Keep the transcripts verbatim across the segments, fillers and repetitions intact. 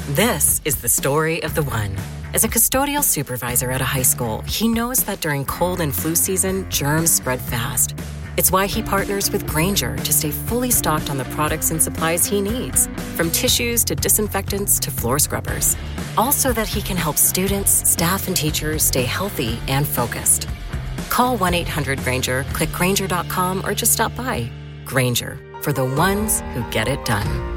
This is the story of the one. As a custodial supervisor at a high school, he knows that during cold and flu season, germs spread fast. It's why he partners with Grainger to stay fully stocked on the products and supplies he needs, from tissues to disinfectants to floor scrubbers. All so that he can help students, staff, and teachers stay healthy and focused. Call one eight hundred Grainger, click Grainger dot com, or just stop by. Grainger, for the ones who get it done.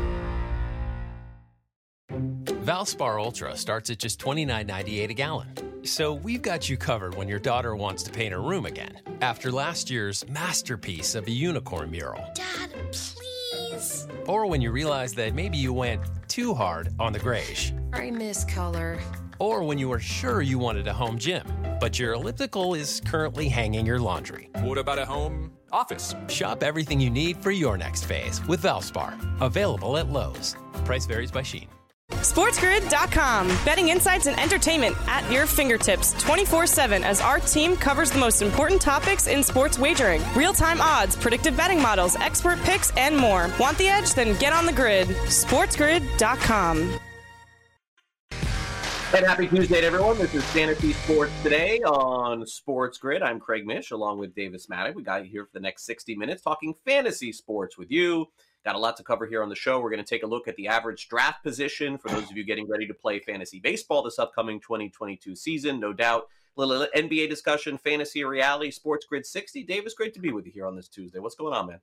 Valspar Ultra starts at just twenty-nine ninety-eight a gallon. So we've got you covered when your daughter wants to paint her room again, after last year's masterpiece of a unicorn mural. Dad, please. Or when you realize that maybe you went too hard on the grayish. I miss color. Or when you were sure you wanted a home gym, but your elliptical is currently hanging your laundry. What about a home office? Shop everything you need for your next phase with Valspar. Available at Lowe's. Price varies by Shein. SportsGrid dot com. Betting insights and entertainment at your fingertips twenty-four seven as our team covers the most important topics in sports wagering. Real-time odds, predictive betting models, expert picks, and more. Want the edge? Then get on the grid. SportsGrid dot com. And happy Tuesday to everyone. This is Fantasy Sports Today on Sports Grid. I'm Craig Mish along with Davis Maddock. We got you here for the next sixty minutes talking fantasy sports with you. Got a lot to cover here on the show. We're going to take a look at the average draft position for those of you getting ready to play fantasy baseball this upcoming twenty twenty-two season. No doubt, a little N B A discussion, fantasy reality, Sports Grid sixty. Davis, great to be with you here on this Tuesday. What's going on, man?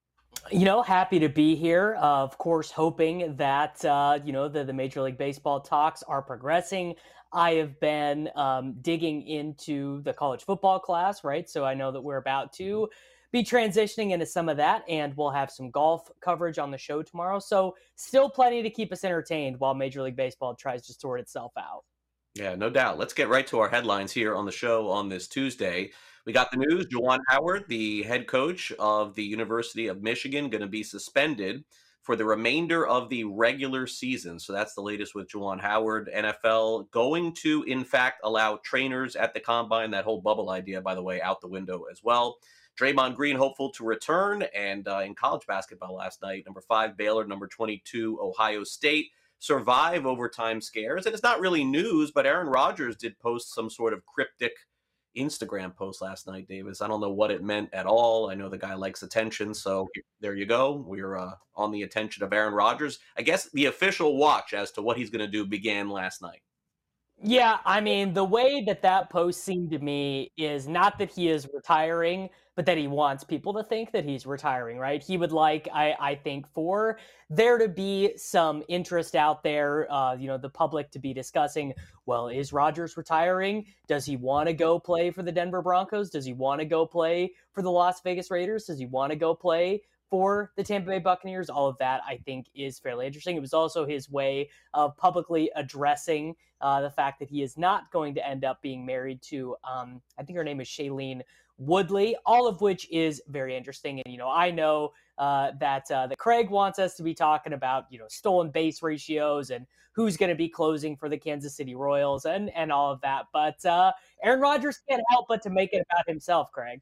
You know, happy to be here. Uh, of course, hoping that, uh, you know, the, the Major League Baseball talks are progressing. I have been um, digging into the college football class, right? So I know that we're about to be transitioning into some of that, and we'll have some golf coverage on the show tomorrow. So still plenty to keep us entertained while Major League Baseball tries to sort itself out. Yeah, no doubt. Let's get right to our headlines here on the show on this Tuesday. We got the news. Juwan Howard, the head coach of the University of Michigan, going to be suspended for the remainder of the regular season. So that's the latest with Juwan Howard. N F L going to, in fact, allow trainers at the combine. That whole bubble idea, by the way, out the window as well. Draymond Green hopeful to return. And uh, in college basketball last night, number five, Baylor, number twenty-two, Ohio State, survive overtime scares. And it's not really news, but Aaron Rodgers did post some sort of cryptic Instagram post last night, Davis. I don't know what it meant at all. I know the guy likes attention, so there you go. We're uh, on the attention of Aaron Rodgers. I guess the official watch as to what he's going to do began last night. Yeah, I mean, the way that that post seemed to me is not that he is retiring, but that he wants people to think that he's retiring, right? He would like, I, I think, for there to be some interest out there, uh, you know, the public to be discussing, well, is Rodgers retiring? Does he want to go play for the Denver Broncos? Does he want to go play for the Las Vegas Raiders? Does he want to go play for the Tampa Bay Buccaneers? All of that, I think, is fairly interesting. It was also his way of publicly addressing uh, the fact that he is not going to end up being married to, um, I think her name is Shailene Woodley, all of which is very interesting. And, you know, I know uh, that, uh, that Craig wants us to be talking about, you know, stolen base ratios and who's going to be closing for the Kansas City Royals and, and all of that. But uh, Aaron Rodgers can't help but to make it about himself, Craig.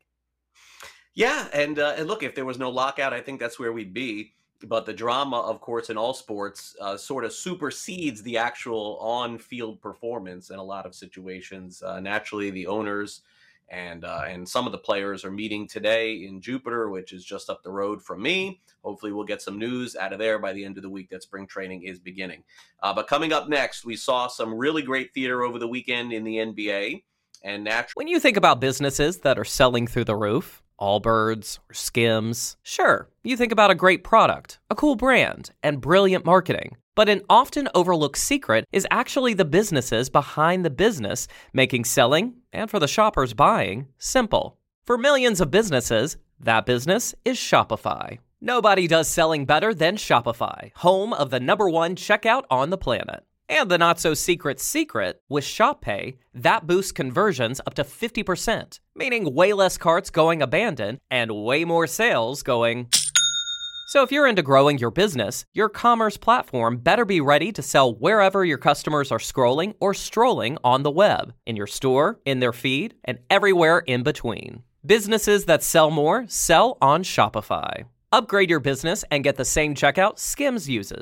Yeah, and, uh, and look, if there was no lockout, I think that's where we'd be. But the drama, of course, in all sports uh, sort of supersedes the actual on-field performance in a lot of situations. Uh, naturally, the owners and uh, and some of the players are meeting today in Jupiter, which is just up the road from me. Hopefully, we'll get some news out of there by the end of the week that spring training is beginning. Uh, but coming up next, we saw some really great theater over the weekend in the N B A. And naturally, when you think about businesses that are selling through the roof, Allbirds or Skims, sure, you think about a great product, a cool brand, and brilliant marketing. But an often overlooked secret is actually the businesses behind the business, making selling, and for the shoppers buying, simple. For millions of businesses, that business is Shopify. Nobody does selling better than Shopify, home of the number one checkout on the planet. And the not-so-secret secret, with Shop Pay, that boosts conversions up to fifty percent, meaning way less carts going abandoned and way more sales going. So if you're into growing your business, your commerce platform better be ready to sell wherever your customers are scrolling or strolling on the web, in your store, in their feed, and everywhere in between. Businesses that sell more sell on Shopify. Upgrade your business and get the same checkout Skims uses.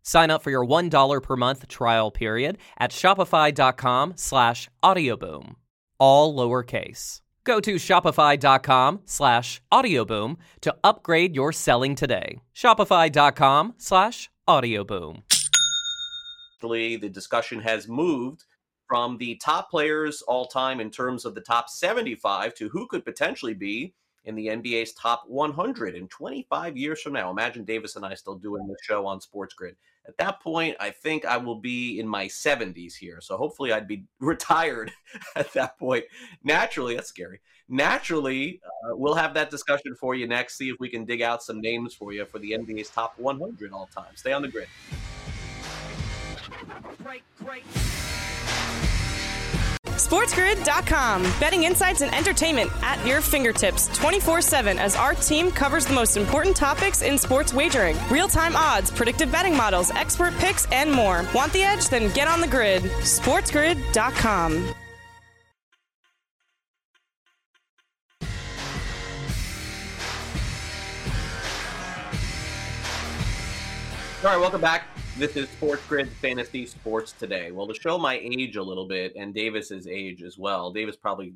Sign up for your one dollar per month trial period at shopify.com slash audioboom. All lowercase. Go to shopify.com slash audioboom to upgrade your selling today. Shopify.com slash audioboom. The discussion has moved from the top players all time in terms of the top seventy-five to who could potentially be in the N B A's top one hundred in twenty-five years from now. Imagine Davis and I still doing this show on Sports Grid. At that point, I think I will be in my seventies here. So hopefully I'd be retired at that point. Naturally, that's scary. Naturally, uh, we'll have that discussion for you next. See if we can dig out some names for you for the N B A's top one hundred all time. Stay on the grid. Great, great. SportsGrid dot com. Betting insights and entertainment at your fingertips twenty-four seven as our team covers the most important topics in sports wagering. Real-time odds, predictive betting models, expert picks, and more. Want the edge? Then get on the grid. SportsGrid dot com. All right, welcome back. This is Sports Grid Fantasy Sports Today. Well, to show my age a little bit and Davis's age as well, Davis probably,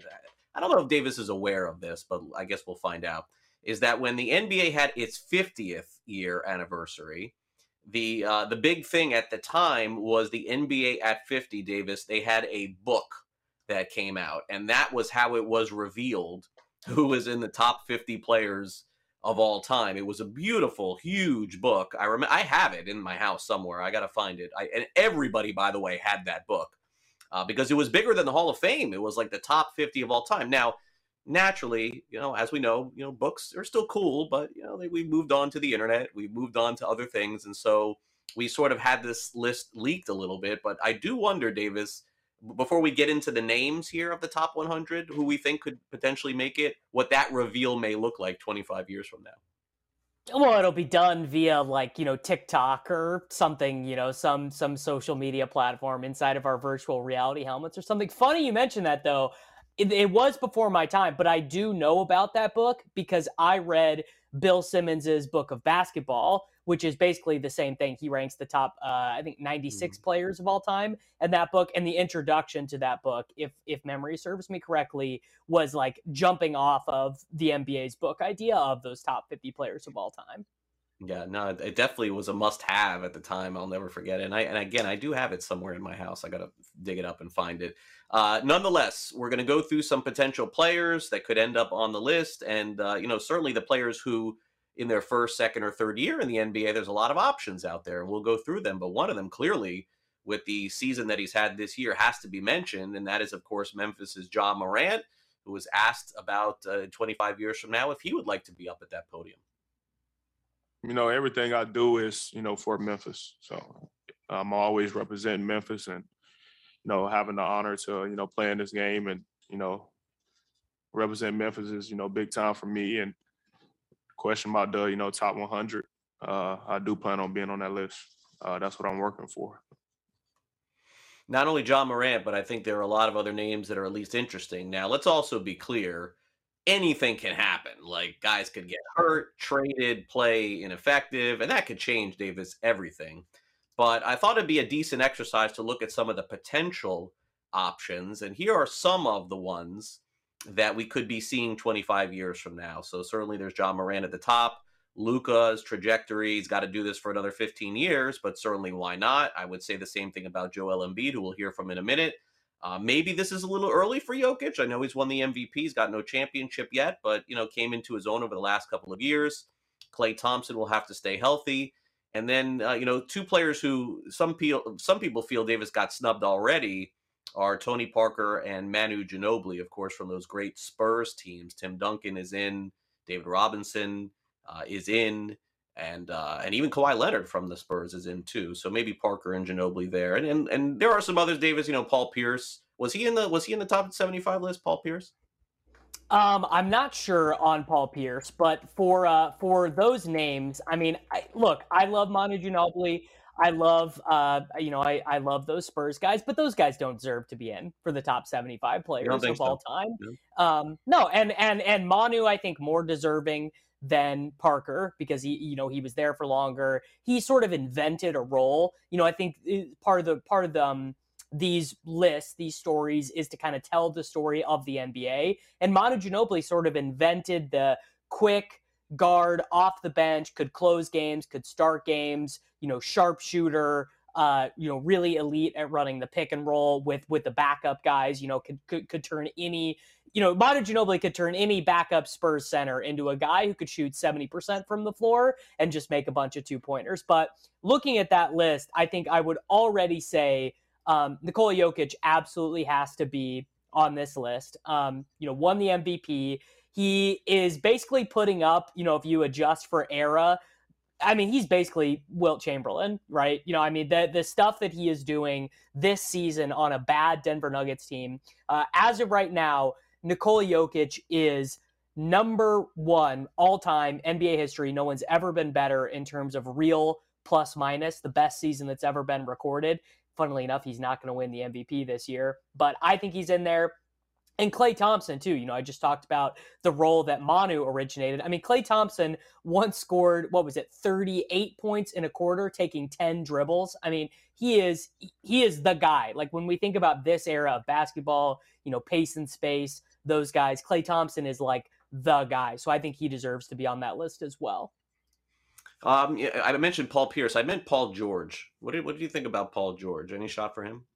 I don't know if Davis is aware of this, but I guess we'll find out, is that when the N B A had its fiftieth year anniversary, the uh, the big thing at the time was the N B A at fifty, Davis, they had a book that came out, and that was how it was revealed who was in the top fifty players of all time. It was a beautiful, huge book. I remember I have it in my house somewhere. I got to find it. I, and everybody, by the way, had that book uh, because it was bigger than the Hall of Fame. It was like the top fifty of all time. Now, naturally, you know, as we know, you know, books are still cool, but you know, they, we moved on to the internet. We moved on to other things, and so we sort of had this list leaked a little bit. But I do wonder, Davis, before we get into the names here of the top one hundred, who we think could potentially make it, what that reveal may look like twenty-five years from now. Well, it'll be done via like, you know, TikTok or something, you know, some some social media platform inside of our virtual reality helmets or something. Funny you mentioned that, though. It, it was before my time, but I do know about that book because I read Bill Simmons's book of basketball, which is basically the same thing. He ranks the top, uh, I think, ninety-six mm-hmm. players of all time. And that book and the introduction to that book, if if memory serves me correctly, was like jumping off of the N B A's book idea of those top fifty players of all time. Yeah, no, it definitely was a must-have at the time. I'll never forget it. And I, and again, I do have it somewhere in my house. I got to dig it up and find it. Uh, nonetheless, we're going to go through some potential players that could end up on the list. And, uh, you know, certainly the players who in their first, second, or third year in the N B A, there's a lot of options out there. We'll go through them. But one of them, clearly, with the season that he's had this year, has to be mentioned. And that is, of course, Memphis's Ja Morant, who was asked about uh, twenty-five years from now if he would like to be up at that podium. You know, everything I do is, you know, for Memphis. So I'm always representing Memphis and, you know, having the honor to, you know, play in this game and, you know, represent Memphis is, you know, big time for me. And question about the, you know, top one hundred, uh, I do plan on being on that list. Uh, that's what I'm working for. Not only Ja Morant, but I think there are a lot of other names that are at least interesting. Now, let's also be clear. Anything can happen. Like guys could get hurt, traded, play ineffective, and that could change, Davis, everything. But I thought it'd be a decent exercise to look at some of the potential options. And here are some of the ones that we could be seeing twenty-five years from now. So certainly there's Ja Morant at the top. Luka's trajectory, he's got to do this for another fifteen years, but certainly why not? I would say the same thing about Joel Embiid, who we'll hear from in a minute. Uh, maybe this is a little early for Jokic. I know he's won the M V P. He's got no championship yet, but, you know, came into his own over the last couple of years. Klay Thompson will have to stay healthy. And then, uh, you know, two players who some people, some people feel Davis got snubbed already are Tony Parker and Manu Ginobili, of course, from those great Spurs teams. Tim Duncan is in, David Robinson uh, is in, and uh, and even Kawhi Leonard from the Spurs is in too. So maybe Parker and Ginobili there, and and, and there are some others. Davis, you know, Paul Pierce, was he in the was he in the top seventy-five list? Paul Pierce. Um, I'm not sure on Paul Pierce, but for uh, for those names, I mean, I, look, I love Manu Ginobili. I love, uh, you know, I, I love those Spurs guys, but those guys don't deserve to be in for the top seventy-five players of so. all time. No. Um, no, and and and Manu, I think more deserving than Parker because he, you know, he was there for longer. He sort of invented a role. You know, I think part of the part of the um, these lists, these stories, is to kind of tell the story of the N B A. And Manu Ginobili sort of invented the quick guard off the bench, could close games, could start games. You know, sharpshooter. Uh, you know, really elite at running the pick and roll with with the backup guys. You know, could could, could turn any. You know, Manu Ginobili could turn any backup Spurs center into a guy who could shoot seventy percent from the floor and just make a bunch of two-pointers. But looking at that list, I think I would already say um, Nikola Jokic absolutely has to be on this list. Um, you know, won the M V P. He is basically putting up, you know, if you adjust for era, I mean, he's basically Wilt Chamberlain, right? You know, I mean, the the stuff that he is doing this season on a bad Denver Nuggets team, uh, as of right now, Nikola Jokic is number one all-time N B A history. No one's ever been better in terms of real plus minus, the best season that's ever been recorded. Funnily enough, he's not going to win the M V P this year, but I think he's in there. And Klay Thompson, too. You know, I just talked about the role that Manu originated. I mean, Klay Thompson once scored, what was it, thirty-eight points in a quarter, taking ten dribbles. I mean, he is he is the guy. Like, when we think about this era of basketball, you know, pace and space, those guys, Klay Thompson is like the guy. So I think he deserves to be on that list as well. Um, yeah, I mentioned Paul Pierce. I meant Paul George. What did, what do you think about Paul George? Any shot for him?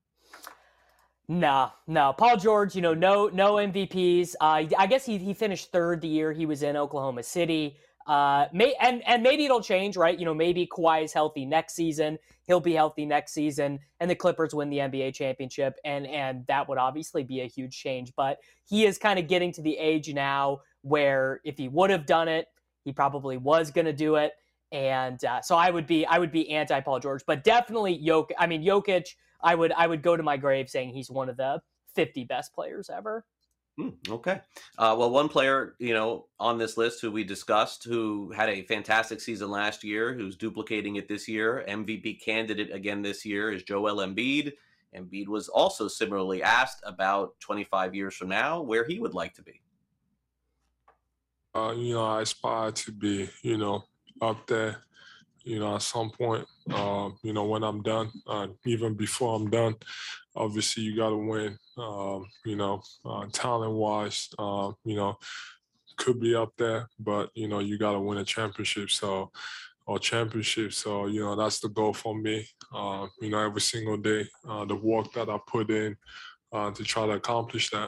No, no. Paul George, you know, no no M V Ps. Uh, I guess he he finished third the year he was in Oklahoma City. Uh, may and and maybe it'll change, right? You know, maybe Kawhi is healthy next season. He'll be healthy next season, and the Clippers win the N B A championship, and and that would obviously be a huge change. But he is kind of getting to the age now where if he would have done it, he probably was going to do it. And uh, so I would be I would be anti Paul George, but definitely Jokic. I mean, Jokic. I would I would go to my grave saying he's one of the fifty best players ever. Hmm, okay. Uh, well, one player, you know, on this list who we discussed, who had a fantastic season last year, who's duplicating it this year, M V P candidate again this year, is Joel Embiid. Embiid was also similarly asked about twenty-five years from now where he would like to be. Uh, you know, I aspire to be, you know, up there. You know, at some point, uh, you know, when I'm done, uh, even before I'm done, obviously you got to win, um, you know, uh, talent-wise, uh, you know, could be up there, but, you know, you got to win a championship, so, or championship. So, you know, that's the goal for me, uh, you know, every single day, uh, the work that I put in uh, to try to accomplish that.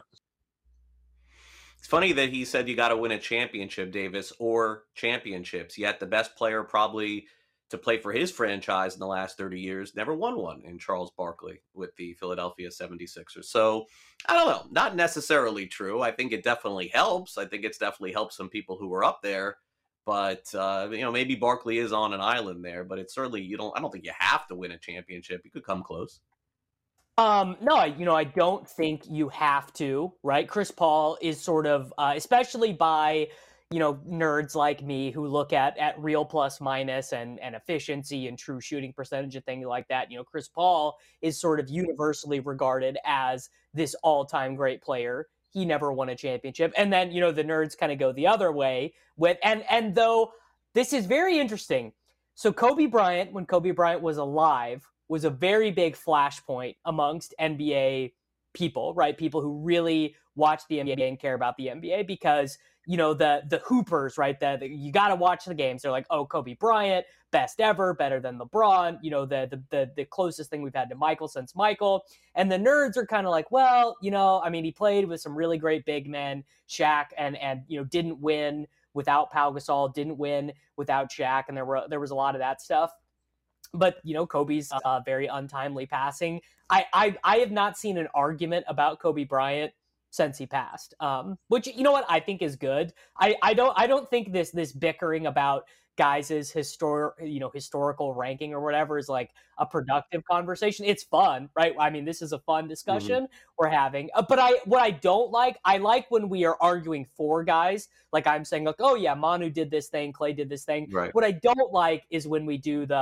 It's funny that he said you got to win a championship, Davis, or championships, yet the best player probably to play for his franchise in the last thirty years, never won one in Charles Barkley with the Philadelphia seventy-sixers. So, I don't know, not necessarily true. I think it definitely helps. I think it's definitely helped some people who were up there. But, uh, you know, maybe Barkley is on an island there, but it's certainly, you don't, I don't think you have to win a championship. You could come close. Um, no, I, you know, I don't think you have to, right? Chris Paul is sort of, uh, especially by, you know, nerds like me who look at at real plus minus and and efficiency and true shooting percentage and things like that. You know, Chris Paul is sort of universally regarded as this all-time great player. He never won a championship. And then, you know, the nerds kind of go the other way with and and though this is very interesting. So Kobe Bryant, when Kobe Bryant was alive, was a very big flashpoint amongst N B A people, right? People who really watch the N B A and care about the N B A because, you know, the the hoopers, right? The, the you got to watch the games. They're like, oh, Kobe Bryant, best ever, better than LeBron. You know, the the the, the closest thing we've had to Michael since Michael. And the nerds are kind of like, well, you know, I mean, he played with some really great big men, Shaq, and and you know, didn't win without Pau Gasol, didn't win without Shaq, and there were there was a lot of that stuff. But, you know, Kobe's uh, very untimely passing. I, I I have not seen an argument about Kobe Bryant since he passed, um, which, you know what, I think is good. I, I don't I don't think this this bickering about guys' histor- you know, historical ranking or whatever is like a productive conversation. It's fun, right? I mean, this is a fun discussion mm-hmm. we're having. Uh, but I what I don't like, I like when we are arguing for guys. Like I'm saying, like, oh, yeah, Manu did this thing, Klay did this thing. Right. What I don't like is when we do the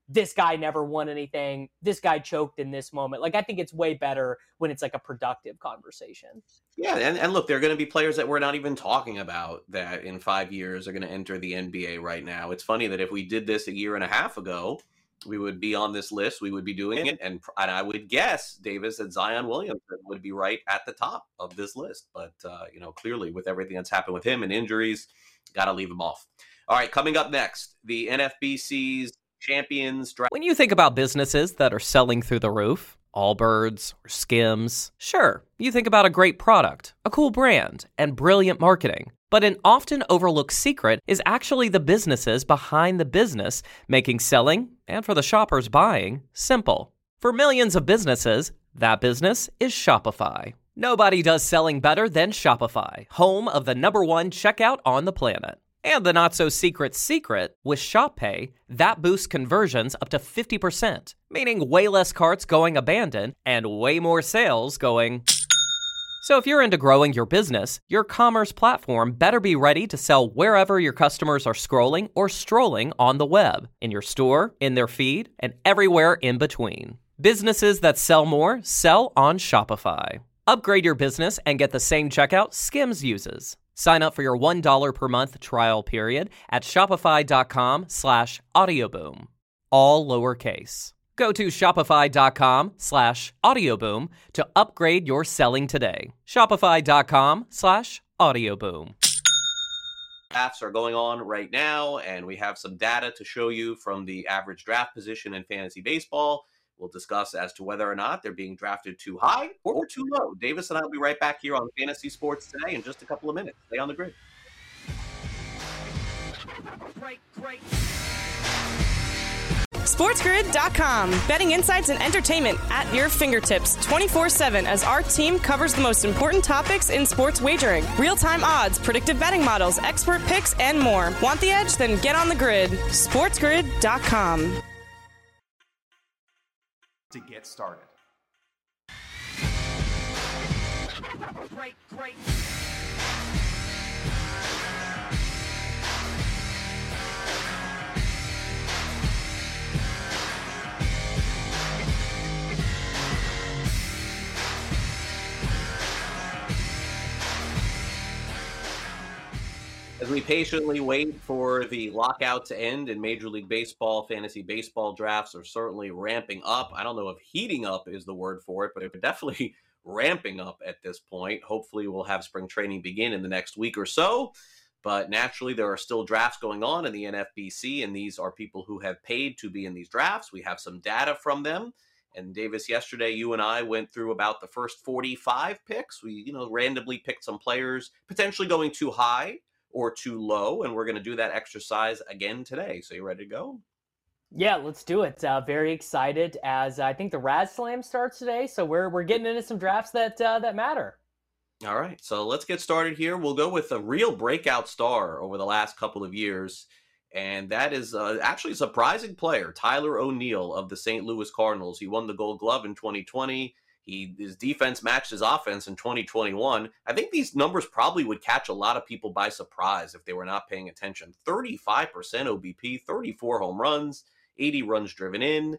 this guy never won anything, this guy choked in this moment. Like, I think it's way better when it's like a productive conversation. Yeah, and, and look, there are going to be players that we're not even talking about that in five years are going to enter the N B A right now. It's funny that if we did this a year and a half ago, we would be on this list, we would be doing it, and, and I would guess, Davis, that Zion Williamson would be right at the top of this list. But, uh, you know, clearly with everything that's happened with him and injuries, got to leave him off. All right, coming up next, the N F B C's Champions Draft. When you think about businesses that are selling through the roof, Allbirds or Skims, sure, you think about a great product, a cool brand, and brilliant marketing. But an often overlooked secret is actually the businesses behind the business, making selling, and for the shoppers buying, simple. For millions of businesses, that business is Shopify. Nobody does selling better than Shopify, home of the number one checkout on the planet. And the not-so-secret secret, with Shop Pay, that boosts conversions up to fifty percent, meaning way less carts going abandoned and way more sales going... So if you're into growing your business, your commerce platform better be ready to sell wherever your customers are scrolling or strolling on the web, in your store, in their feed, and everywhere in between. Businesses that sell more sell on Shopify. Upgrade your business and get the same checkout Skims uses. Sign up for your one dollar per month trial period at shopify.com slash audioboom. All lowercase. Go to shopify.com slash audioboom to upgrade your selling today. Shopify.com slash audioboom. Drafts are going on right now, and we have some data to show you from the average draft position in fantasy baseball. We'll discuss as to whether or not they're being drafted too high or too low. Davis and I will be right back here on Fantasy Sports Today in just a couple of minutes. Stay on the grid. Great, great. SportsGrid dot com. Betting insights and entertainment at your fingertips twenty-four seven as our team covers the most important topics in sports wagering. Real-time odds, predictive betting models, expert picks, and more. Want the edge? Then get on the grid. SportsGrid dot com. To get started. Great, great. As we patiently wait for the lockout to end and Major League Baseball, fantasy baseball drafts are certainly ramping up. I don't know if heating up is the word for it, but it's definitely ramping up at this point. Hopefully we'll have spring training begin in the next week or so. But naturally, there are still drafts going on in the N F B C, and these are people who have paid to be in these drafts. We have some data from them. And Davis, yesterday, you and I went through about the first forty-five picks. We, you know, randomly picked some players potentially going too high or too low, and we're going to do that exercise again today. So you ready to go? Yeah, let's do it. Uh, very excited as I think the Raz Slam starts today, so we're we're getting into some drafts that uh, that matter. All right, so let's get started here. We'll go with a real breakout star over the last couple of years, and that is uh, actually a surprising player, Tyler O'Neill of the Saint Louis Cardinals. He won the Gold Glove in twenty twenty. He, his defense matched his offense in twenty twenty-one. I think these numbers probably would catch a lot of people by surprise if they were not paying attention. thirty-five percent O B P, thirty-four home runs, eighty runs driven in,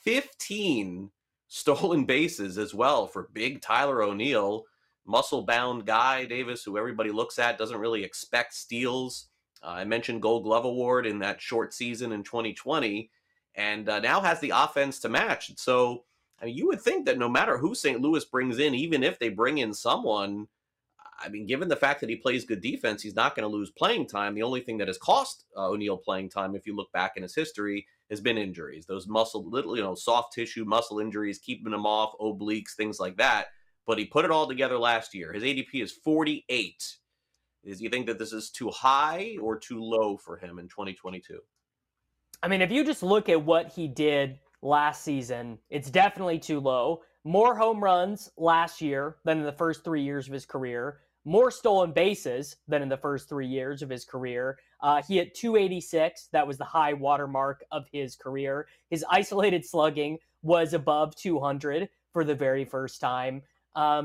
fifteen stolen bases as well for big Tyler O'Neill. Muscle-bound guy, Davis, who everybody looks at, doesn't really expect steals. Uh, I mentioned Gold Glove Award in that short season in twenty twenty, and uh, now has the offense to match. So, I mean, you would think that no matter who Saint Louis brings in, even if they bring in someone, I mean, given the fact that he plays good defense, he's not going to lose playing time. The only thing that has cost uh, O'Neill playing time, if you look back in his history, has been injuries. Those muscle, little, you know, soft tissue muscle injuries, keeping him off, obliques, things like that. But he put it all together last year. His A D P is forty-eight. Is you think that this is too high or too low for him in twenty twenty-two? I mean, if you just look at what he did last season, it's definitely too low. More home runs last year than in the first three years of his career. More stolen bases than in the first three years of his career. Uh, he hit two eighty-six. That was the high watermark of his career. His isolated slugging was above two hundred for the very first time. Um,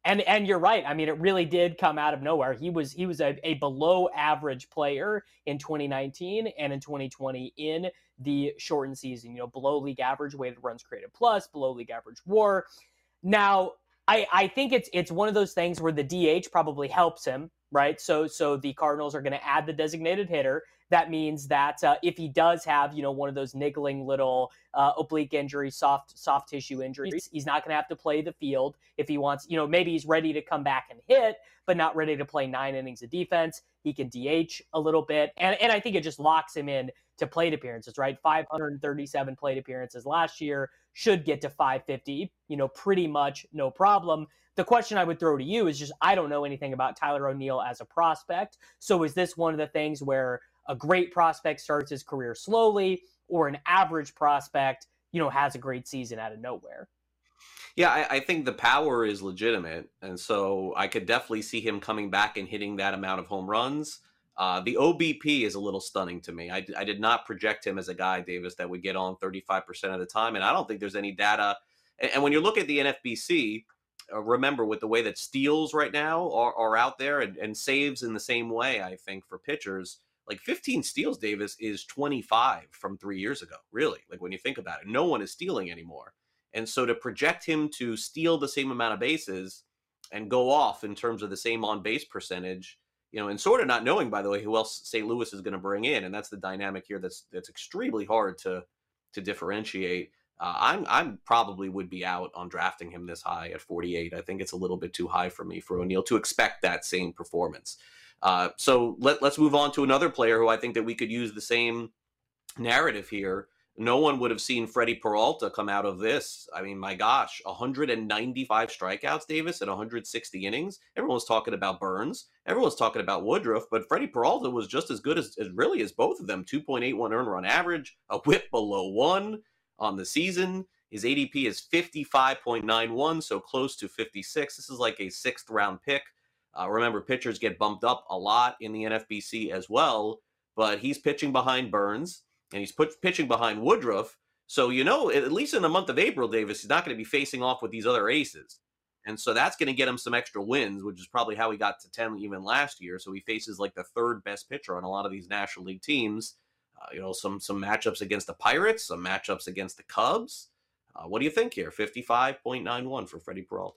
And and you're right. I mean, it really did come out of nowhere. He was he was a, a below average player in twenty nineteen and in twenty twenty in the shortened season. You know, below league average weighted runs created plus, below league average WAR. Now, I I think it's it's one of those things where the D H probably helps him, right? So so the Cardinals are going to add the designated hitter. That means that uh, if he does have, you know, one of those niggling little uh, oblique injuries, soft soft tissue injuries, he's not going to have to play the field if he wants. You know, maybe he's ready to come back and hit, but not ready to play nine innings of defense. He can D H a little bit, and and I think it just locks him in to plate appearances. Right, five hundred thirty-seven plate appearances last year, should get to five fifty. You know, pretty much no problem. The question I would throw to you is just, I don't know anything about Tyler O'Neill as a prospect. So is this one of the things where a great prospect starts his career slowly, or an average prospect, you know, has a great season out of nowhere? Yeah, I, I think the power is legitimate. And so I could definitely see him coming back and hitting that amount of home runs. Uh, the O B P is a little stunning to me. I, I did not project him as a guy, Davis, that would get on thirty-five percent of the time. And I don't think there's any data. And, and when you look at the N F B C, uh, remember with the way that steals right now are, are out there and, and saves in the same way, I think, for pitchers. Like fifteen steals, Davis, is twenty-five from three years ago, really. Like when you think about it, no one is stealing anymore. And so to project him to steal the same amount of bases and go off in terms of the same on-base percentage, you know, and sort of not knowing, by the way, who else Saint Louis is going to bring in. And that's the dynamic here that's that's extremely hard to to differentiate. Uh, I'm I'm probably would be out on drafting him this high at forty-eight. I think it's a little bit too high for me for O'Neill to expect that same performance. Uh, so let, let's move on to another player who I think that we could use the same narrative here. No one would have seen Freddie Peralta come out of this. I mean, my gosh, one hundred ninety-five strikeouts, Davis, at one hundred sixty innings. Everyone's talking about Burns. Everyone's talking about Woodruff, but Freddie Peralta was just as good as, as really as both of them. two point eight one earned run average, a whip below one on the season. His A D P is fifty-five point nine one, so close to fifty-six. This is like a sixth round pick. Uh, remember, pitchers get bumped up a lot in the N F B C as well, but he's pitching behind Burns, and he's put, pitching behind Woodruff. So, you know, at least in the month of April, Davis, he's not going to be facing off with these other aces. And so that's going to get him some extra wins, which is probably how he got to ten even last year. So he faces like the third best pitcher on a lot of these National League teams. Uh, you know, some some matchups against the Pirates, some matchups against the Cubs. Uh, what do you think here? fifty-five point nine one for Freddie Peralta.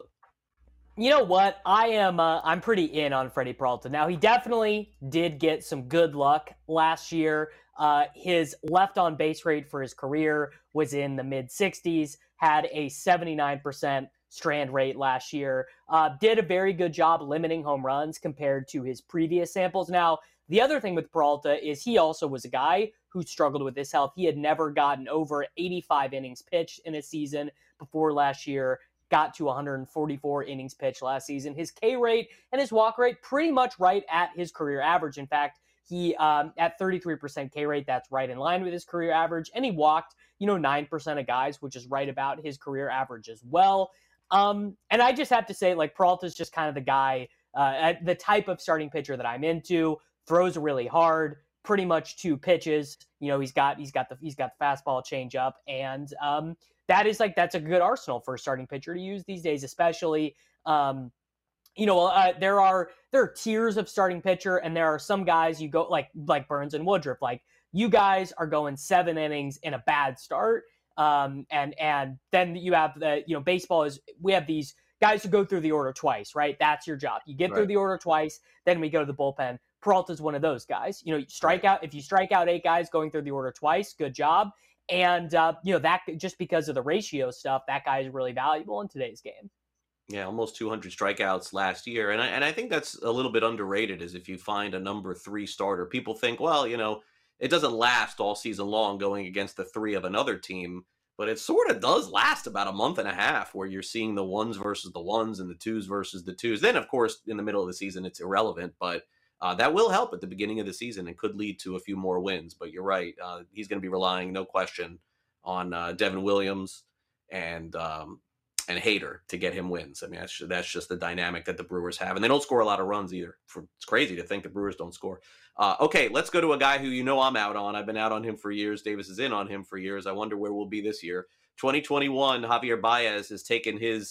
You know what? I am uh, I'm pretty in on Freddie Peralta. Now, he definitely did get some good luck last year. Uh, his left on base rate for his career was in the mid sixties, had a seventy-nine percent strand rate last year, uh, did a very good job limiting home runs compared to his previous samples. Now, the other thing with Peralta is he also was a guy who struggled with his health. He had never gotten over eighty-five innings pitched in a season before last year. Got to one hundred forty-four innings pitched last season. His K rate and his walk rate pretty much right at his career average. In fact, he um, at thirty-three percent K rate, that's right in line with his career average. And he walked, you know, nine percent of guys, which is right about his career average as well. Um, and I just have to say, like, Peralta's just kind of the guy, uh, the type of starting pitcher that I'm into. Throws really hard, pretty much two pitches. You know, he's got he's got the he's got the fastball, changeup, and um, that is like that's a good arsenal for a starting pitcher to use these days, especially. Um, you know, uh, there are there are tiers of starting pitcher, and there are some guys you go like like Burns and Woodruff. Like you guys are going seven innings in a bad start, um, and and then you have the you know baseball is we have these guys who go through the order twice, right? That's your job. You get Right. through the order twice, then we go to the bullpen. Peralta's one of those guys. You know, you strike out if you strike out eight guys going through the order twice, good job. And uh, you know that just because of the ratio stuff, that guy is really valuable in today's game. Yeah, almost two hundred strikeouts last year. And I, and I think that's a little bit underrated is if you find a number three starter. People think, well, you know, it doesn't last all season long going against the three of another team, but it sort of does last about a month and a half where you're seeing the ones versus the ones and the twos versus the twos. Then, of course, in the middle of the season, it's irrelevant, but uh, that will help at the beginning of the season and could lead to a few more wins. But you're right. Uh, he's going to be relying, no question, on uh, Devin Williams and um, and Hader to get him wins. I mean, that's, that's just the dynamic that the Brewers have. And they don't score a lot of runs either. For, it's crazy to think the Brewers don't score. Uh, okay, let's go to a guy who you know I'm out on. I've been out on him for years. Davis is in on him for years. I wonder where we'll be this year. twenty twenty-one, Javier Baez has taken his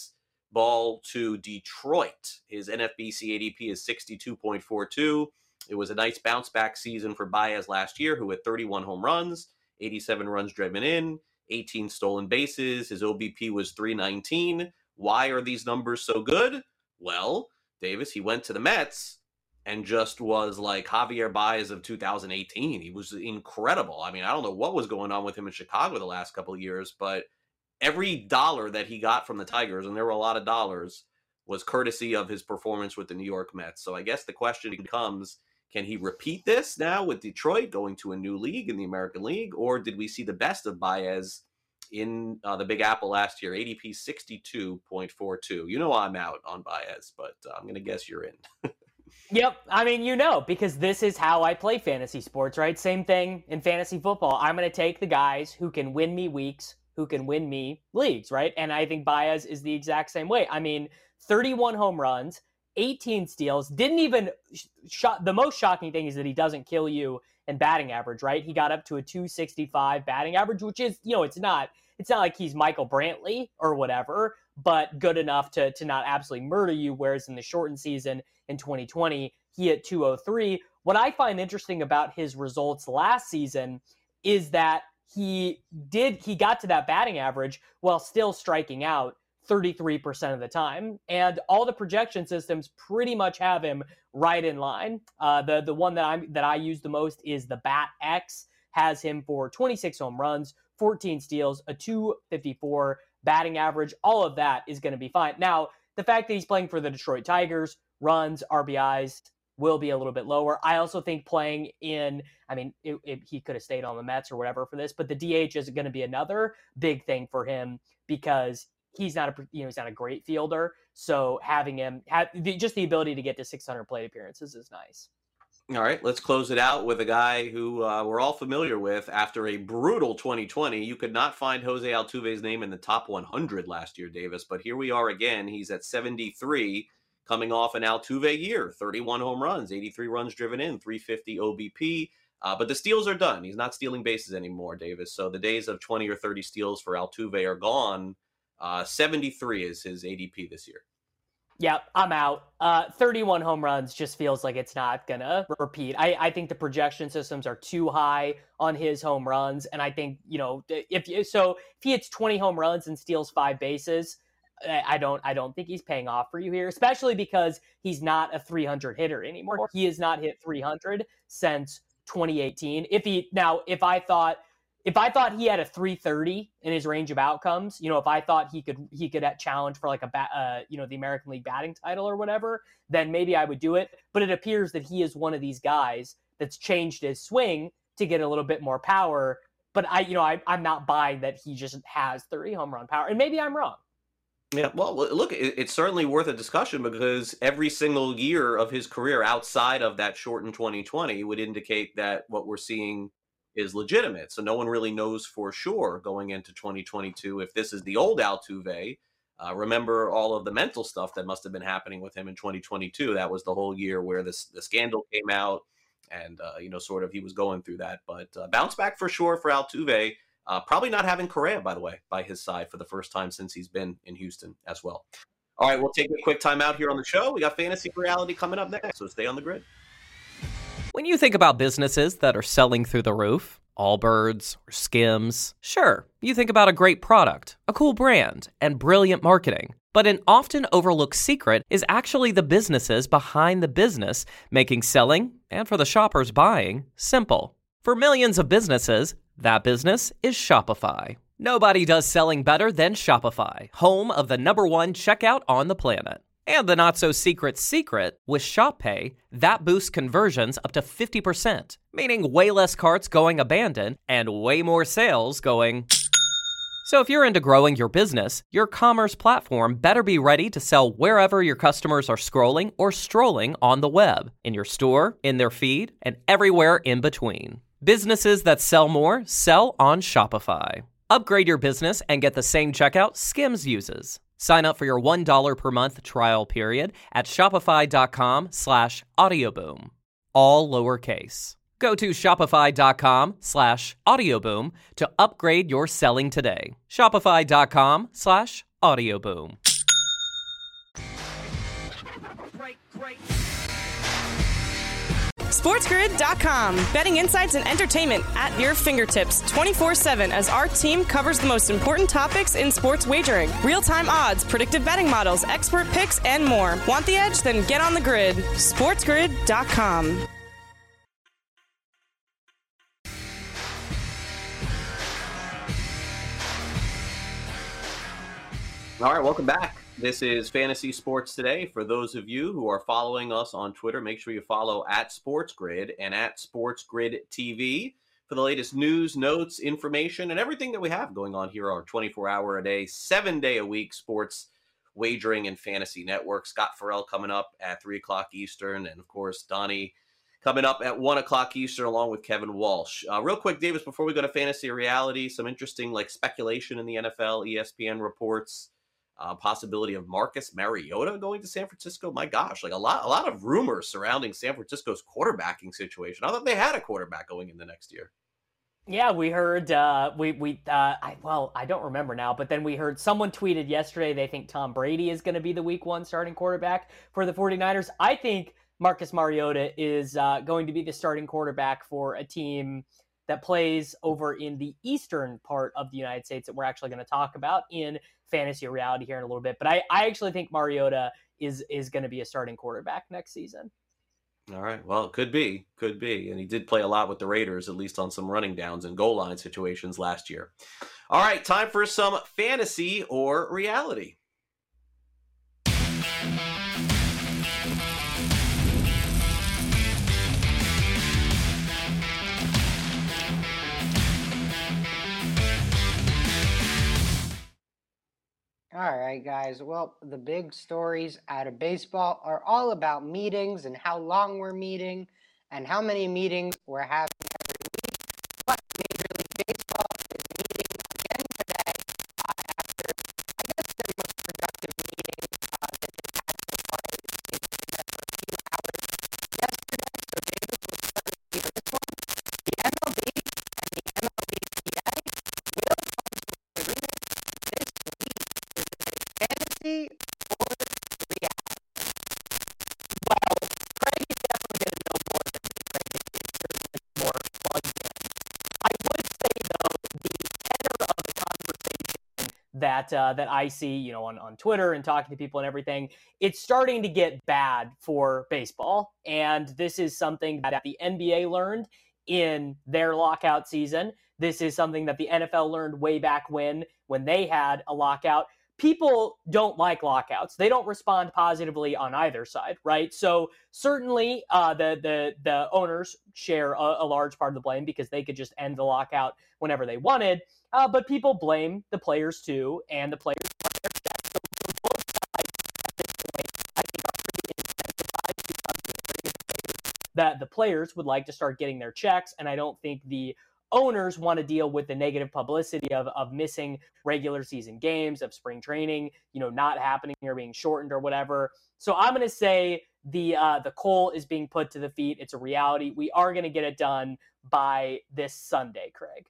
ball to Detroit. His N F B C A D P is sixty-two point four two. It was a nice bounce back season for Baez last year, who had thirty-one home runs, eighty-seven runs driven in, eighteen stolen bases. His O B P was three nineteen. Why are these numbers so good? Well, Davis, he went to the Mets and just was like Javier Baez of two thousand eighteen. He was incredible. I mean, I don't know what was going on with him in Chicago the last couple of years, but every dollar that he got from the Tigers, and there were a lot of dollars, was courtesy of his performance with the New York Mets. So I guess the question becomes, can he repeat this now with Detroit going to a new league in the American League, or did we see the best of Baez in uh, the Big Apple last year? A D P sixty-two point four two. You know I'm out on Baez, but uh, I'm going to guess you're in. Yep. I mean, you know, because this is how I play fantasy sports, right? Same thing in fantasy football. I'm going to take the guys who can win me weeks, who can win me leagues, right? And I think Baez is the exact same way. I mean, thirty-one home runs, eighteen steals, didn't even shot. The most shocking thing is that he doesn't kill you in batting average, right? He got up to a two sixty-five batting average, which is, you know, it's not, it's not like he's Michael Brantley or whatever, but good enough to, to not absolutely murder you. Whereas in the shortened season in twenty twenty, he hit two oh three. What I find interesting about his results last season is that he did, he got to that batting average while still striking out thirty-three percent of the time. And all the projection systems pretty much have him right in line. Uh, the, the one that I'm, that I use the most is the Bat X, has him for twenty-six home runs, fourteen steals, a two fifty-four batting average. All of that is going to be fine. Now, the fact that he's playing for the Detroit Tigers, runs, R B Is will be a little bit lower. I also think playing in, I mean, it, it, he could have stayed on the Mets or whatever for this, but the D H is going to be another big thing for him because he's not a, you know, he's not a great fielder. So having him have just the ability to get to six hundred plate appearances is nice. All right, let's close it out with a guy who uh, we're all familiar with. After a brutal twenty twenty, you could not find Jose Altuve's name in the top one hundred last year, Davis. But here we are again. He's at seventy-three, coming off an Altuve year, thirty-one home runs, eighty-three runs driven in, three fifty O B P. Uh, but the steals are done. He's not stealing bases anymore, Davis. So the days of twenty or thirty steals for Altuve are gone. Uh, seventy-three is his A D P this year. Yeah, I'm out. Uh, thirty-one home runs just feels like it's not going to repeat. I, I think the projection systems are too high on his home runs. And I think, you know, if so if he hits twenty home runs and steals five bases, I don't I don't think he's paying off for you here, especially because he's not a three hundred hitter anymore. He has not hit three hundred since twenty eighteen. If he now, if I thought If I thought he had a three thirty in his range of outcomes, you know, if I thought he could he could challenge for like a bat, uh, you know, the American League batting title or whatever, then maybe I would do it. But it appears that he is one of these guys that's changed his swing to get a little bit more power. But I, you know, I, I'm not buying that he just has thirty home run power, and maybe I'm wrong. Yeah, well, look, it's certainly worth a discussion because every single year of his career outside of that shortened twenty twenty would indicate that what we're seeing is legitimate. So no one really knows for sure going into twenty twenty-two if this is the old Altuve. Uh, remember all of the mental stuff that must have been happening with him in twenty twenty-two. That was the whole year where this the scandal came out, and uh, you know, sort of he was going through that. But uh, bounce back for sure for Altuve. Uh, probably not having Correa, by the way, by his side for the first time since he's been in Houston as well. All right, we'll take a quick time out here on the show. We got Fantasy Reality coming up next, so stay on the grid. When you think about businesses that are selling through the roof, Allbirds or Skims, sure, you think about a great product, a cool brand, and brilliant marketing. But an often overlooked secret is actually the businesses behind the business, making selling, and for the shoppers buying, simple. For millions of businesses, that business is Shopify. Nobody does selling better than Shopify, home of the number one checkout on the planet. And the not-so-secret secret, with Shop Pay, that boosts conversions up to fifty percent, meaning way less carts going abandoned and way more sales going... So if you're into growing your business, your commerce platform better be ready to sell wherever your customers are scrolling or strolling on the web, in your store, in their feed, and everywhere in between. Businesses that sell more sell on Shopify. Upgrade your business and get the same checkout Skims uses. Sign up for your one dollar per month trial period at shopify.com slash audioboom. All lowercase. Go to shopify.com slash audioboom to upgrade your selling today. Shopify.com slash audioboom. SportsGrid dot com. Betting insights and entertainment at your fingertips twenty-four seven as our team covers the most important topics in sports wagering. Real-time odds, predictive betting models, expert picks, and more. Want the edge? Then get on the grid. SportsGrid dot com. All right, welcome back. This is Fantasy Sports Today. For those of you who are following us on Twitter, make sure you follow at SportsGrid and at SportsGrid T V for the latest news, notes, information, and everything that we have going on here on our twenty-four hour a day, seven day a week sports wagering and fantasy network. Scott Farrell coming up at three o'clock Eastern, and of course, Donnie coming up at one o'clock Eastern along with Kevin Walsh. Uh, real quick, Davis, before we go to fantasy reality, some interesting like speculation in the N F L. E S P N reports Uh, possibility of Marcus Mariota going to San Francisco. My gosh, like a lot, a lot of rumors surrounding San Francisco's quarterbacking situation. I thought they had a quarterback going in the next year. Yeah, we heard, uh, we, we, uh, I, well, I don't remember now, but then we heard someone tweeted yesterday they think Tom Brady is going to be the week one starting quarterback for the 49ers. I think Marcus Mariota is uh, going to be the starting quarterback for a team that plays over in the eastern part of the United States that we're actually going to talk about in fantasy reality here in a little bit. But I, I actually think Mariota is is going to be a starting quarterback next season. All right. Well, it could be. Could be. And he did play a lot with the Raiders, at least on some running downs and goal line situations last year. All right. Time for some fantasy or reality. All right, guys. Well, the big stories out of baseball are all about meetings and how long we're meeting and how many meetings we're having every week. But Major League Baseball is meeting again today uh, after, I guess, their most productive meeting uh, that they've had so far. It's been there for a few hours yesterday. So David will start with this one. The M L B and the M L B P A will come to agreement this week. Fantasy or reality? Well, Craig is definitely going to know more than me. Craig is more plugged in. I would say, though, the tenor of the conversation that uh, that I see, you know, on, on Twitter and talking to people and everything, it's starting to get bad for baseball. And this is something that the N B A learned in their lockout season. This is something that the N F L learned way back when, when they had a lockout. People don't like lockouts. They don't respond positively on either side, right? So certainly uh, the the the owners share a, a large part of the blame because they could just end the lockout whenever they wanted. Uh, but people blame the players too, and the players want their checks. So, so both sides at this point, I think, are pretty incentivized to come to an agreement that the players would like to start getting their checks, and I don't think the owners want to deal with the negative publicity of, of missing regular season games, of spring training, you know, not happening or being shortened or whatever. So I'm going to say the uh, the coal is being put to the feet. It's a reality. We are going to get it done by this Sunday, Craig.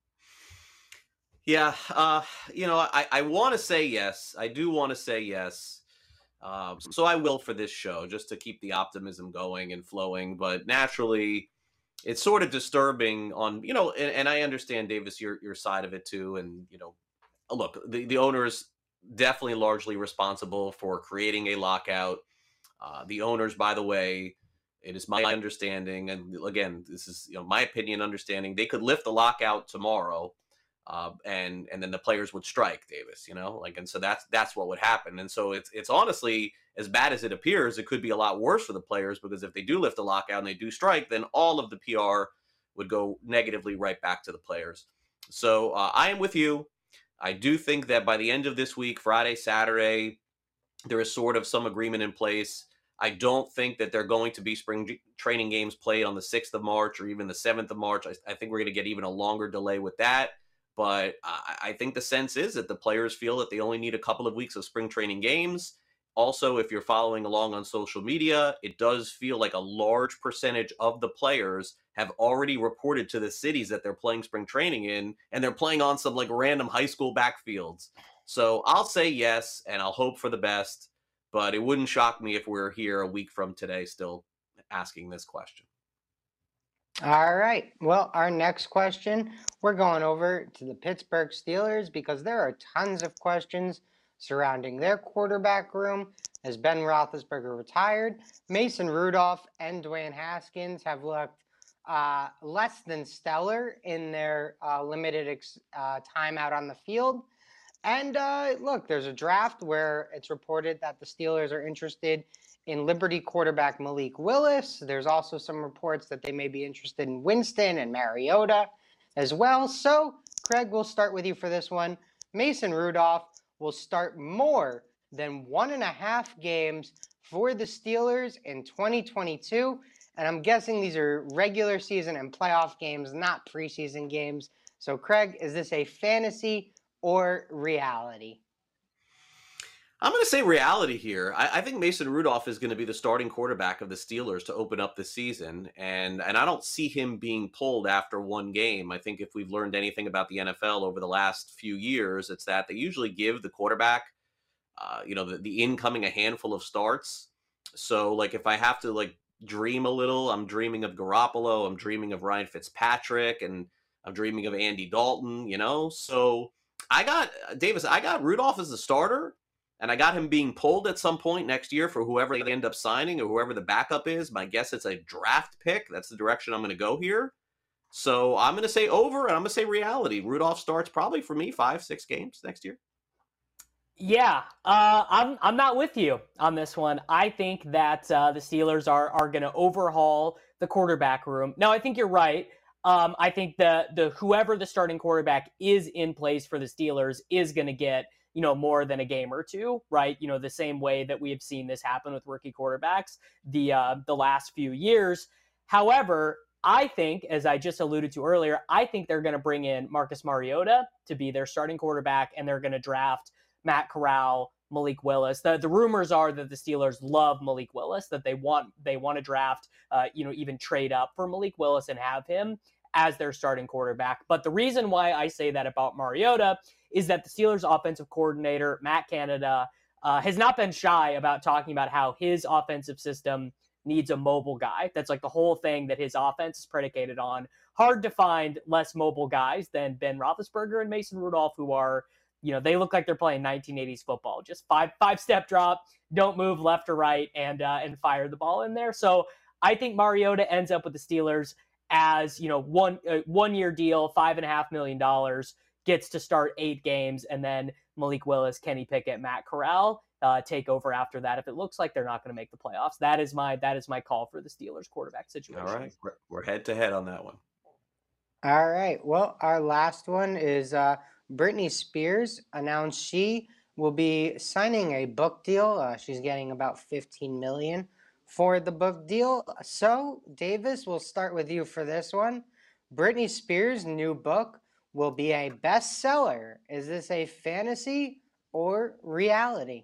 Yeah, uh, you know, I, I want to say yes. I do want to say yes. Um, so I will for this show, just to keep the optimism going and flowing. But naturally, it's sort of disturbing on, you know, and, and I understand, Davis, your your side of it too. And, you know, look, the, the owners definitely largely responsible for creating a lockout. Uh, the owners, by the way, it is my understanding, and again, this is, you know, my opinion, understanding, they could lift the lockout tomorrow, uh, and and then the players would strike, Davis, you know, like, and so that's that's what would happen. And so it's it's honestly, as bad as it appears, it could be a lot worse for the players, because if they do lift the lockout and they do strike, then all of the P R would go negatively right back to the players. So uh, I am with you. I do think that by the end of this week, Friday, Saturday, there is sort of some agreement in place. I don't think that they're going to be spring training games played on the sixth of March or even the seventh of March. I, I think we're going to get even a longer delay with that. But I, I think the sense is that the players feel that they only need a couple of weeks of spring training games. Also, if you're following along on social media, it does feel like a large percentage of the players have already reported to the cities that they're playing spring training in, and they're playing on some like random high school backfields. So I'll say yes, and I'll hope for the best, but it wouldn't shock me if we're here a week from today still asking this question. All right. Well, our next question, we're going over to the Pittsburgh Steelers because there are tons of questions surrounding their quarterback room. As Ben Roethlisberger retired, Mason Rudolph and Dwayne Haskins have looked uh, less than stellar in their uh, limited ex- uh, time out on the field. And uh, look, there's a draft where it's reported that the Steelers are interested in Liberty quarterback Malik Willis. There's also some reports that they may be interested in Winston and Mariota as well. So, Craig, we'll start with you for this one. Mason Rudolph will start more than one and a half games for the Steelers in twenty twenty-two. And I'm guessing these are regular season and playoff games, not preseason games. So, Craig, is this a fantasy or reality? I'm going to say reality here. I, I think Mason Rudolph is going to be the starting quarterback of the Steelers to open up the season, and and I don't see him being pulled after one game. I think if we've learned anything about the N F L over the last few years, it's that they usually give the quarterback, uh, you know, the, the incoming a handful of starts. So, like, if I have to, like, dream a little, I'm dreaming of Garoppolo, I'm dreaming of Ryan Fitzpatrick, and I'm dreaming of Andy Dalton, you know? So I got, Davis, I got Rudolph as the starter. And I got him being pulled at some point next year for whoever they end up signing or whoever the backup is. My guess it's a draft pick. That's the direction I'm going to go here. So I'm going to say over, and I'm going to say reality. Rudolph starts probably for me five, six games next year. Yeah, uh, I'm I'm not with you on this one. I think that uh, the Steelers are are going to overhaul the quarterback room. Now, I think you're right. Um, I think the the whoever the starting quarterback is in place for the Steelers is going to get, you know, more than a game or two, right? You know, the same way that we have seen this happen with rookie quarterbacks the uh, the last few years. However, I think, as I just alluded to earlier, I think they're going to bring in Marcus Mariota to be their starting quarterback, and they're going to draft Matt Corral, Malik Willis. The the rumors are that the Steelers love Malik Willis, that they want they want to draft, uh, you know, even trade up for Malik Willis and have him as their starting quarterback. But the reason why I say that about Mariota is that the Steelers offensive coordinator, Matt Canada, uh, has not been shy about talking about how his offensive system needs a mobile guy. That's like the whole thing that his offense is predicated on. Hard to find less mobile guys than Ben Roethlisberger and Mason Rudolph, who are, you know, they look like they're playing nineteen eighties football. Just five, five step drop, don't move left or right, and uh, and fire the ball in there. So I think Mariota ends up with the Steelers as, you know, one uh, one year deal, five and a half million dollars, gets to start eight games, and then Malik Willis, Kenny Pickett, Matt Corral uh, take over after that. If it looks like they're not going to make the playoffs, that is my that is my call for the Steelers quarterback situation. All right, we're, we're head to head on that one. All right. Well, our last one is uh, Britney Spears announced she will be signing a book deal. Uh, she's getting about fifteen million dollars for the book deal. So, Davis, we'll start with you for this one. Britney Spears' new book will be a bestseller. Is this a fantasy or reality?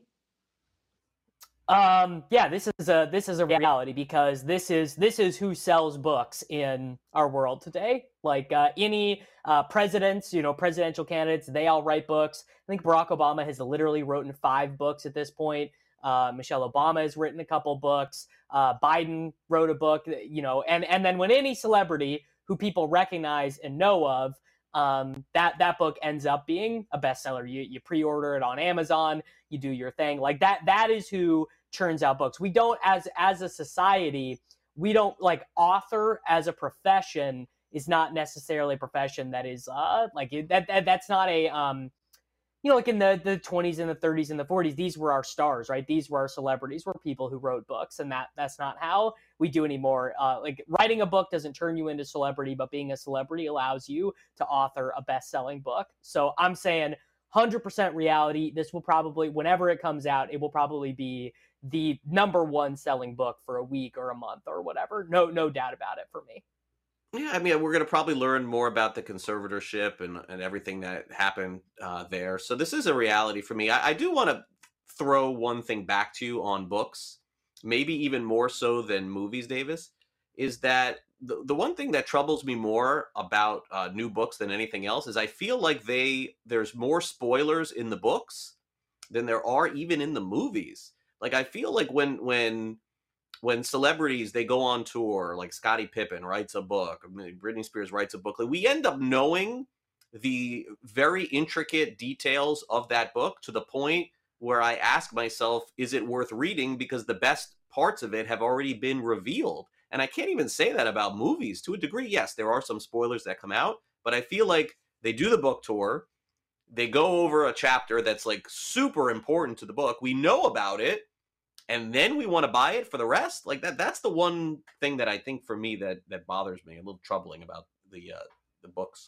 Um, yeah, this is a this is a reality, because this is this is who sells books in our world today. Like uh, any uh, presidents, you know, presidential candidates, they all write books. I think Barack Obama has literally written five books at this point. Uh, Michelle Obama has written a couple books. Uh, Biden wrote a book, you know, and and then when any celebrity who people recognize and know of, um, that that book ends up being a bestseller. You you pre-order it on Amazon, you do your thing. Like that that is who churns out books. We don't, as as a society, we don't, like, author as a profession is not necessarily a profession that is uh like that, that that's not a um you know, like in the, the twenties and the thirties and the forties, these were our stars, right? These were our celebrities, were people who wrote books, and that that's not how we do anymore. Uh, like writing a book doesn't turn you into celebrity, but being a celebrity allows you to author a best-selling book. So I'm saying one hundred percent reality. This will probably, whenever it comes out, it will probably be the number one selling book for a week or a month or whatever. No, no doubt about it for me. Yeah, I mean, we're going to probably learn more about the conservatorship and, and everything that happened uh, there. So this is a reality for me. I, I do want to throw one thing back to you on books, maybe even more so than movies, Davis, is that the, the one thing that troubles me more about uh, new books than anything else is I feel like they there's more spoilers in the books than there are even in the movies. Like, I feel like when when when celebrities, they go on tour, like Scottie Pippen writes a book, Britney Spears writes a book, like we end up knowing the very intricate details of that book to the point where I ask myself, is it worth reading? Because the best parts of it have already been revealed. And I can't even say that about movies. To a degree, yes, there are some spoilers that come out, but I feel like they do the book tour, they go over a chapter that's like super important to the book, we know about it, and then we want to buy it for the rest. Like that that's the one thing that I think for me that that bothers me, a little troubling about the uh, the books.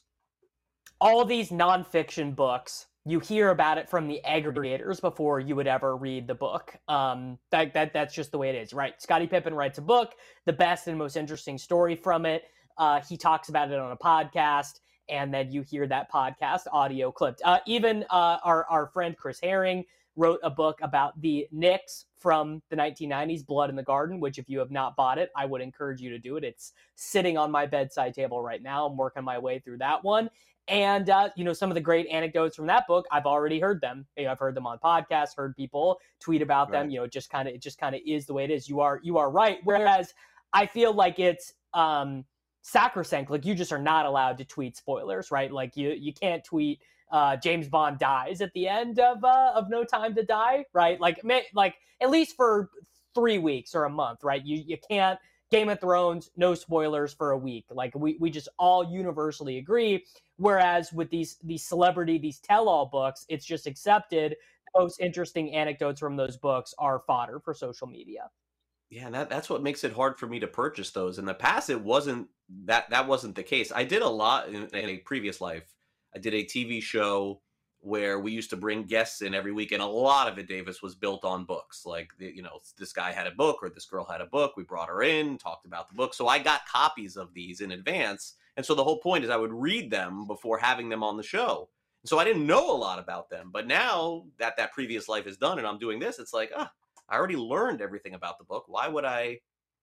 All these nonfiction books, you hear about it from the aggregators before you would ever read the book. Um, that, that That's just the way it is, right? Scottie Pippen writes a book, the best and most interesting story from it. Uh, he talks about it on a podcast, and then you hear that podcast audio clipped. Uh, even uh, our, our friend Chris Herring wrote a book about the Knicks from the nineteen nineties, Blood in the Garden, which if you have not bought it, I would encourage you to do it. It's sitting on my bedside table right now. I'm working my way through that one. And, uh, you know, some of the great anecdotes from that book, I've already heard them. You know, I've heard them on podcasts, heard people tweet about them. Right. You know, it just kind of, it just kind of is the way it is. You are, you are right. Whereas I feel like it's um, sacrosanct. Like you just are not allowed to tweet spoilers, right? Like you, you can't tweet uh, James Bond dies at the end of, uh, of No Time to Die, right? Like, like at least for three weeks or a month, right? You, you can't. Game of Thrones, no spoilers for a week. Like we, we just all universally agree. Whereas with these these celebrity, these tell-all books, it's just accepted. The most interesting anecdotes from those books are fodder for social media. Yeah, and that, that's what makes it hard for me to purchase those. In the past, it wasn't that that wasn't the case. I did a lot in, in a previous life. I did a T V show where we used to bring guests in every week, and a lot of it, Davis, was built on books. Like, you know, this guy had a book or this girl had a book. We brought her in, talked about the book. So I got copies of these in advance. And so the whole point is I would read them before having them on the show. And so I didn't know a lot about them. But now that that previous life is done and I'm doing this, it's like, ah, I already learned everything about the book. Why would I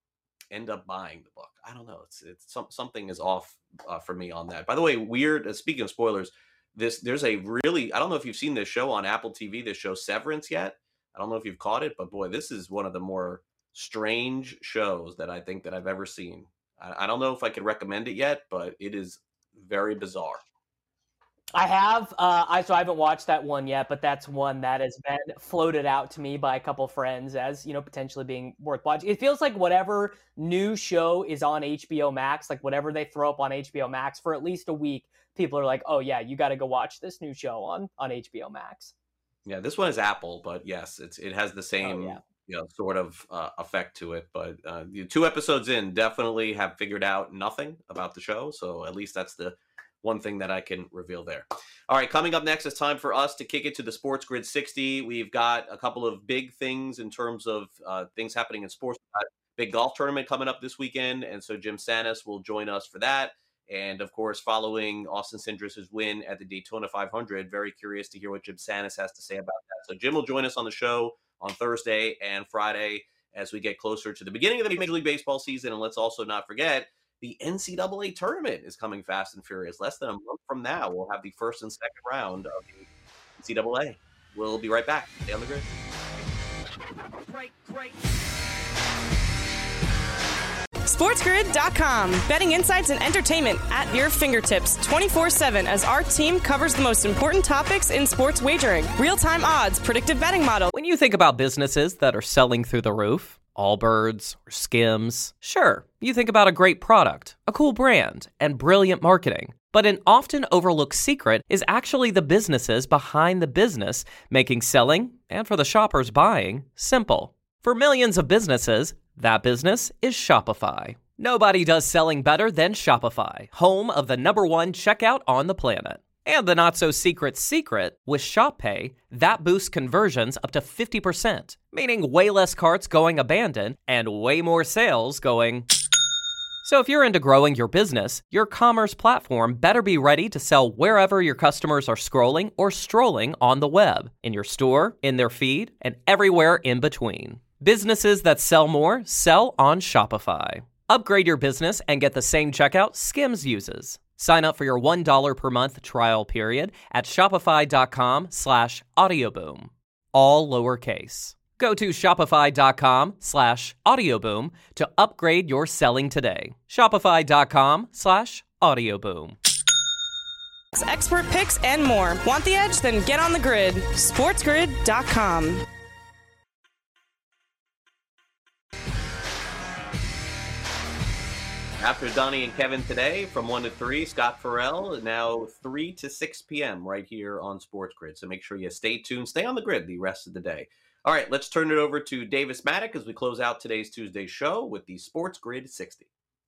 end up buying the book? I don't know. It's it's some, something is off uh, for me on that. By the way, weird, uh, speaking of spoilers, This there's a really, I don't know if you've seen this show on Apple T V, this show Severance yet. I don't know if you've caught it, but boy, this is one of the more strange shows that I think that I've ever seen. I, I don't know if I could recommend it yet, but it is very bizarre. I have, uh, I so I haven't watched that one yet, but that's one that has been floated out to me by a couple friends as, you know, potentially being worth watching. It feels like whatever new show is on H B O Max, like whatever they throw up on H B O Max for at least a week, people are like, oh yeah, you got to go watch this new show on, on H B O Max. Yeah, this one is Apple, but yes, it's it has the same, oh, yeah. you know, sort of uh, effect to it. But uh, the two episodes in definitely have figured out nothing about the show. So at least that's the one thing that I can reveal there. All right, coming up next, it's time for us to kick it to the Sports Grid sixty. We've got a couple of big things in terms of uh, things happening in sports. We've got a big golf tournament coming up this weekend, and so Jim Sannes will join us for that. And, of course, following Austin Cindrus' win at the Daytona five hundred, very curious to hear what Jim Sannes has to say about that. So Jim will join us on the show on Thursday and Friday as we get closer to the beginning of the Major League Baseball season. And let's also not forget, the N C double A tournament is coming fast and furious. Less than a month from now, we'll have the first and second round of the N C double A. We'll be right back. Stay on the grid. Great, great. SportsGrid dot com. Betting insights and entertainment at your fingertips twenty-four seven as our team covers the most important topics in sports wagering. Real-time odds, predictive betting model. When you think about businesses that are selling through the roof, Allbirds or Skims, sure, you think about a great product, a cool brand, and brilliant marketing. But an often overlooked secret is actually the businesses behind the business, making selling, and for the shoppers buying, simple. For millions of businesses, that business is Shopify. Nobody does selling better than Shopify, home of the number one checkout on the planet. And the not-so-secret secret, with Shop Pay, that boosts conversions up to fifty percent, meaning way less carts going abandoned and way more sales going... So if you're into growing your business, your commerce platform better be ready to sell wherever your customers are scrolling or strolling on the web, in your store, in their feed, and everywhere in between. Businesses that sell more sell on Shopify. Upgrade your business and get the same checkout Skims uses. Sign up for your one dollar per month trial period at shopify.com slash audioboom. All lowercase. Go to shopify.com slash audioboom to upgrade your selling today. Shopify.com slash audioboom. Expert picks and more. Want the edge? Then get on the grid. sports grid dot com. After Donnie and Kevin today, from one to three, Scott Farrell, now three to six p.m. right here on Sports Grid. So make sure you stay tuned, stay on the grid the rest of the day. All right, let's turn it over to Davis Maddock as we close out today's Tuesday show with the Sports Grid sixty.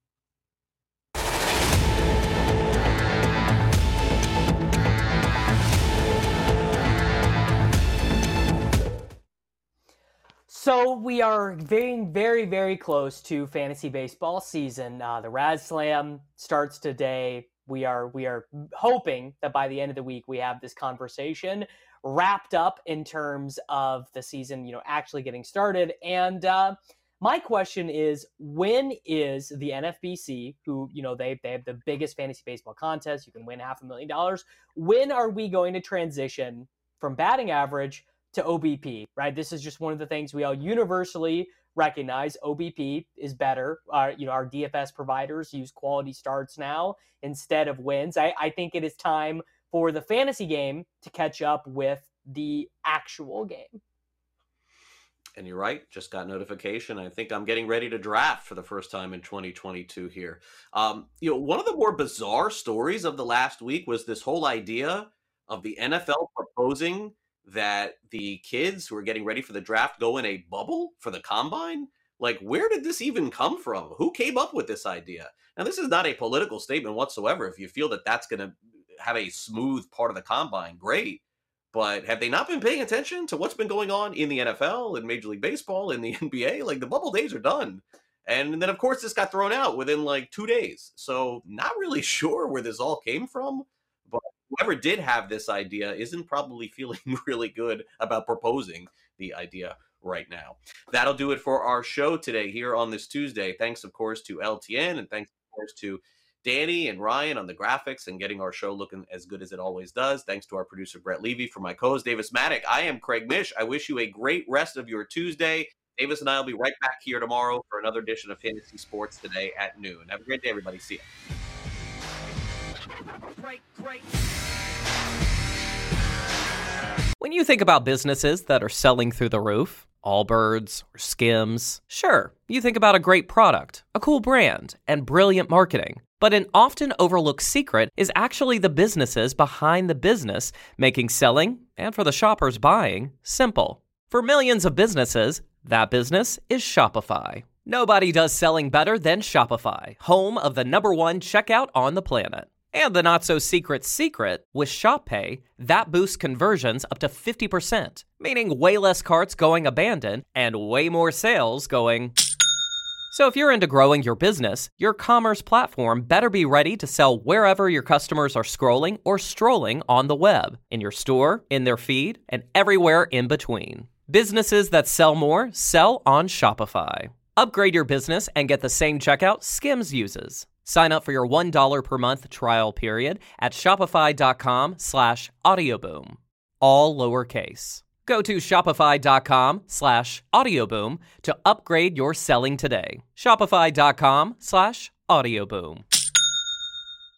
So we are very, very, very close to fantasy baseball season. Uh, the Raz Slam starts today. We are we are hoping that by the end of the week we have this conversation wrapped up in terms of the season, you know, actually getting started. And uh, my question is, when is the N F B C, who, you know, they they have the biggest fantasy baseball contest, you can win half a million dollars. When are we going to transition from batting average to O B P, right? This is just one of the things we all universally recognize. O B P is better. Uh, you know, our D F S providers use quality starts now instead of wins. I, I think it is time for the fantasy game to catch up with the actual game. And you're right, just got notification. I think I'm getting ready to draft for the first time in twenty twenty-two here. Um, you know, one of the more bizarre stories of the last week was this whole idea of the N F L proposing that the kids who are getting ready for the draft go in a bubble for the combine. Like, where did this even come from? Who came up with this idea? Now, this is not a political statement whatsoever. If you feel that that's going to have a smooth part of the combine, great. But have they not been paying attention to what's been going on in the N F L, in Major League Baseball, in the N B A? Like, the bubble days are done. And then, of course, this got thrown out within like two days. So not really sure where this all came from. But whoever did have this idea isn't probably feeling really good about proposing the idea right now. That'll do it for our show today here on this Tuesday. Thanks, of course, to L T N, and thanks, of course, to Danny and Ryan on the graphics and getting our show looking as good as it always does. Thanks to our producer, Brett Levy. For my co-host, Davis Maddock, I am Craig Mish. I wish you a great rest of your Tuesday. Davis and I will be right back here tomorrow for another edition of Fantasy Sports Today at noon. Have a great day, everybody. See ya. Great, great. When you think about businesses that are selling through the roof, Allbirds or Skims, sure, you think about a great product, a cool brand, and brilliant marketing. But an often overlooked secret is actually the businesses behind the business, making selling, and for the shoppers buying, simple. For millions of businesses, that business is Shopify. Nobody does selling better than Shopify, home of the number one checkout on the planet. And the not-so-secret secret, with Shop Pay, that boosts conversions up to fifty percent, meaning way less carts going abandoned and way more sales going... So if you're into growing your business, your commerce platform better be ready to sell wherever your customers are scrolling or strolling on the web, in your store, in their feed, and everywhere in between. Businesses that sell more sell on Shopify. Upgrade your business and get the same checkout Skims uses. Sign up for your one dollar per month trial period at shopify.com slash audioboom. All lowercase. Go to shopify.com slash audioboom to upgrade your selling today. Shopify.com slash audioboom.